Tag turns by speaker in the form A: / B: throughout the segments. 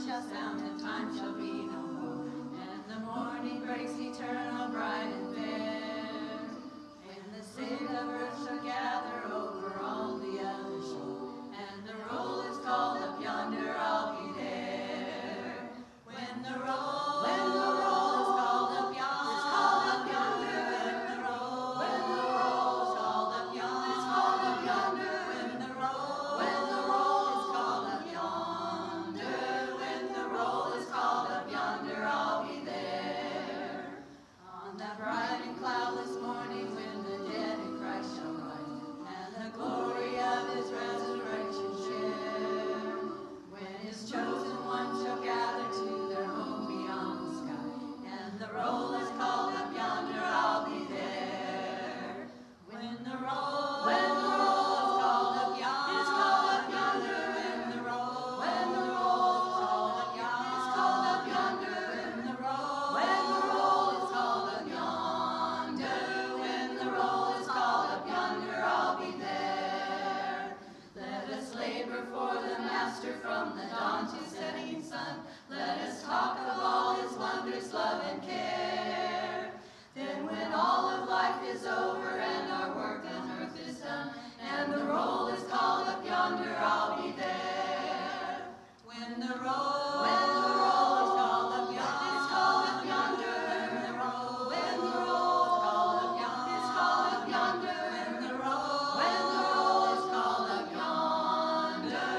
A: shall sound, and time shall be no more. And the morning breaks eternal, bright and fair. And the saints of earth shall gather over all the other shore. And the roll is called up yonder, I'll be there. When the roll is called up yonder, it's called up yonder. When the roll is called up yonder, it's called up yonder. When the roll is called up yonder, when the roll is called up yonder, I'll be there. On that bright and cloudless morning when the dead in Christ shall rise, and the glory of his resurrection share. When his chosen ones shall gather to their home beyond the sky, and the roll is called up yonder, I'll be there. When the roll is called up yonder, it's called up yonder. When the roll is called up yonder, it's called up yonder. When the roll is called up yonder, when the roll is called up yonder, I'll be there. Let us labor for the Master from the dawn to setting sun. Let us talk of all his wonders, love, and care. Then when all of life is over and our work on earth is done, and the roll is called up yonder, I'll be there. When the roll is called up yonder, it's called up yonder. When the roll is called up yonder, it's called up yonder. When the roll is called up yonder,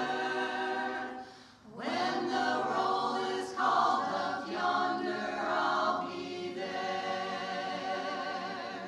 A: when the roll is called up yonder, I'll be there.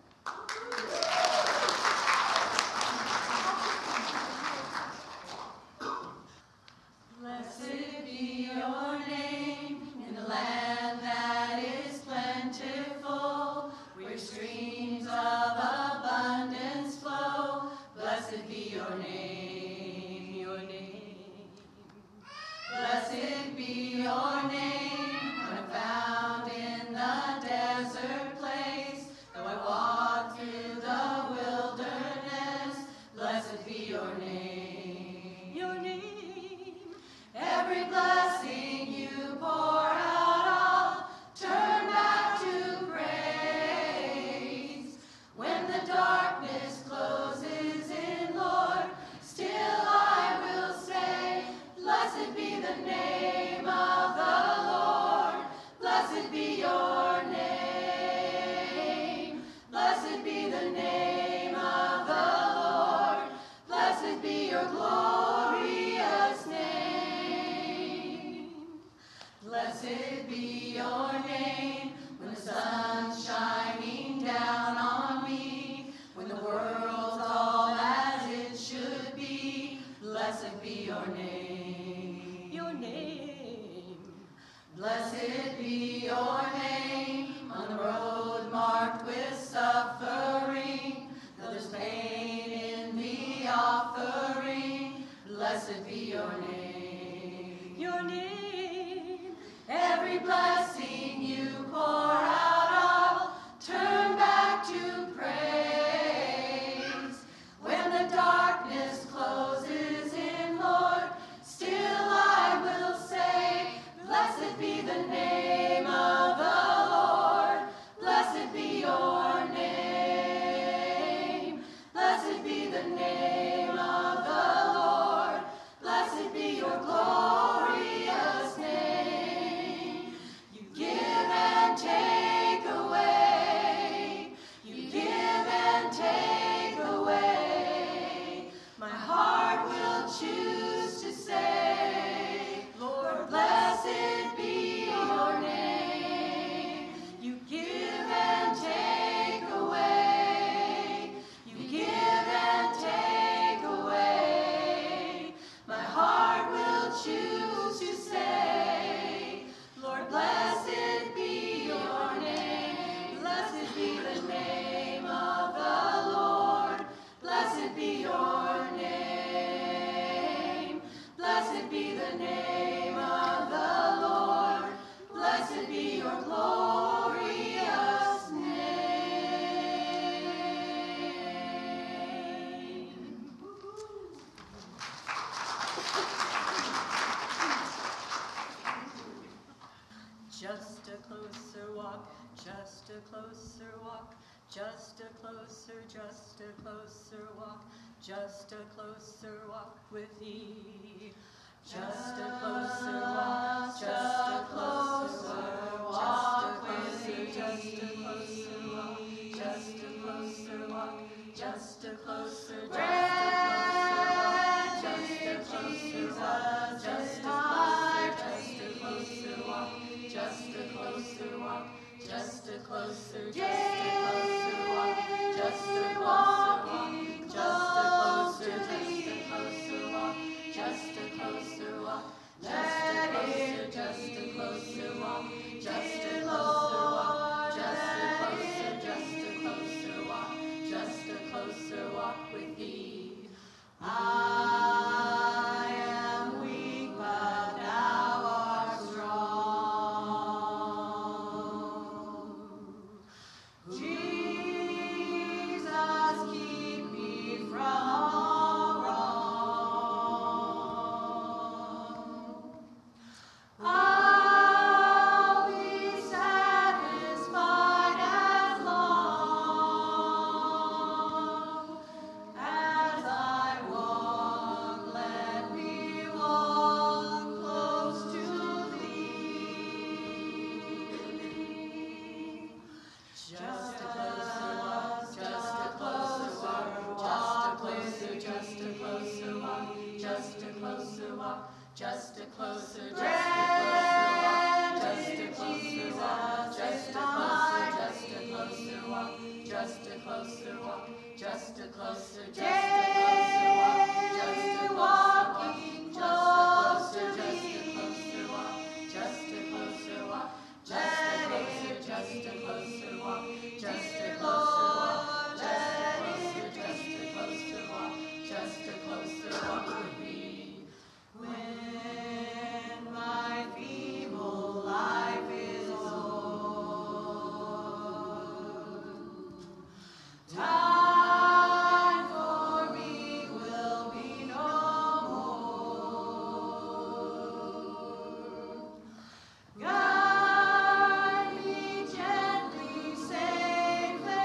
A: Blessed be your name in the land that is plentiful, where streams of abundance flow. Blessed be your name, your name. Blessed be your name, when I'm found in the desert place. Though I walk through the wilderness, blessed be your name, your name. Every blessing you pour out, I'll turn back to praise. When the darkness closes in, Lord, still I will say, blessed be the name of the Lord. Blessed be your name. Blessed be the name of the Lord. Blessed be your glorious name. Blessed be your name when the sun's shining down on me, when the world's all as it should be. Blessed be your name, your name. Blessed be your name on the road marked with suffering, though there's pain in the offering. Blessed be your name, your name. Every blessing you pour out, I'll turn back to praise. When the darkness closes in, Lord, still I will say, blessed be the name of the Lord. Blessed be your name. Blessed be the name of the Lord. Blessed be your glorious a closer walk, just a closer walk with thee. Just a closer walk, just a closer walk with thee. Just a closer walk, just a closer walk, just a closer, just a closer walk, just a closer walk, just a closer walk, just a closer, just a closer walk, just a closer walk, just a closer, just a closer walk, just a closer walk, just a closer, just a closer walk, just a closer walk, just a closer, just a closer walk, just a closer walk with thee. I am weak, but thou art strong. Jesus, keep me from all wrong. I'll be satisfied as long as I walk. Let me walk close to thee. Just a closer walk, just a closer walk, just a closer, just a closer walk, just a closer walk, just a closer, just a closer walk, just a closer walk, just a closer walk, just a closer walk, just a closer, just a closer walk, just a walking closer, just a closer walk, just a closer walk, just a closer, just a closer walk, just a closer walk, just a closer, just a closer walk, just a closer walk with thee. When my feeble life is o'er, time for me will be no more. Guide me gently, safely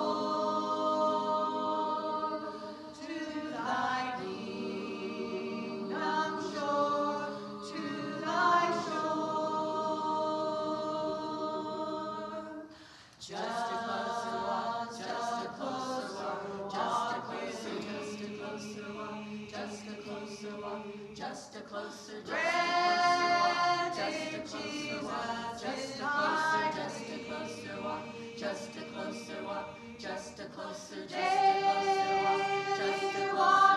A: o'er to thy kingdom shore, to thy shore. Just a closer walk, just a closer walk, just a closer, just a closer walk, just a closer walk, just a closer, just a closer walk, just a closer walk, just a closer, just a closer walk, just a closer walk, just a closer, just a closer walk, just a closer.